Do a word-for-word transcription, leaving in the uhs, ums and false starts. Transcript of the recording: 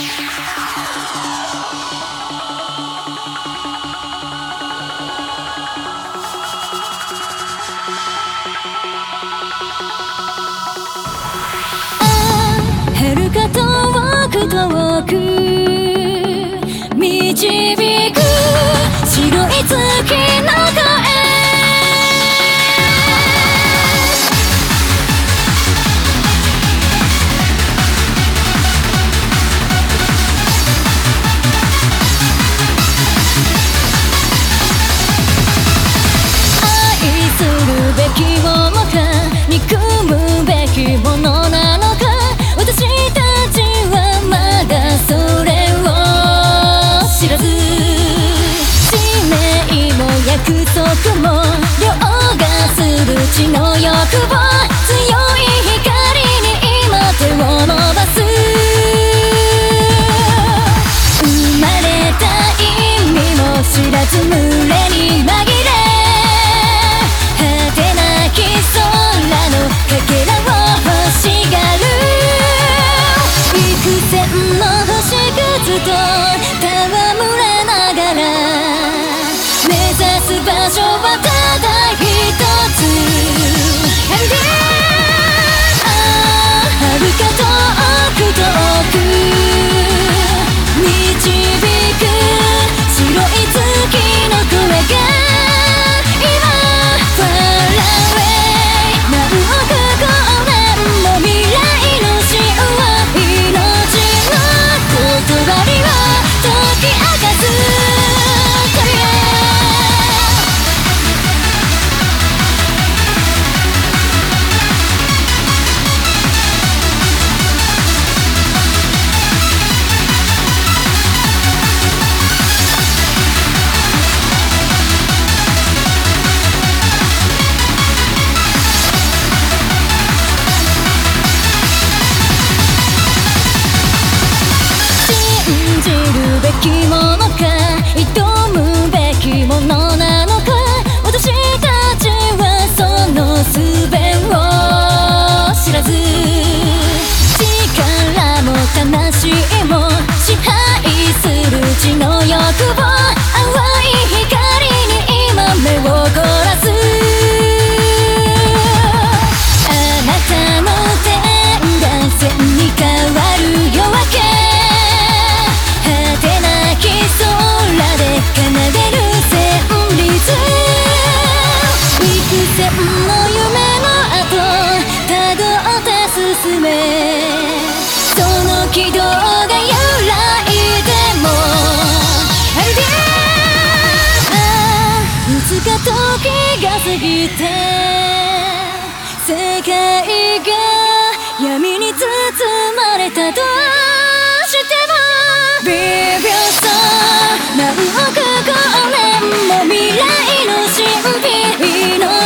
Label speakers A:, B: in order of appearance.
A: 遥か遠く遠く導く白い月の声愛するべきものか憎むべきものなのか私たちはまだそれを知らず使命も約束も凌駕する血の欲望強い光に今手を伸ばす生まれた意味も知らず群れに紛れ果てなき空のかけらを欲しがる幾千の星屑と戯れながら目指す場所はただ一つ And yeah ああ遥か遠く遠く導く白い月の声が今 Far away 何億光年も未来の神話命の断りを解き明かす信じるべきものか挑むべきものなのか私たちはその術を知らず力も魂も支配する血の欲望淡い光に今目を凝らすあなたの点が線に変わる夜明け空で奏でる旋律幾千の夢の後たどって進めその軌道が揺らいでもあるでああいつか時が過ぎて世界が闇に包まれたとしても微妙さ何億光年も未来の神秘の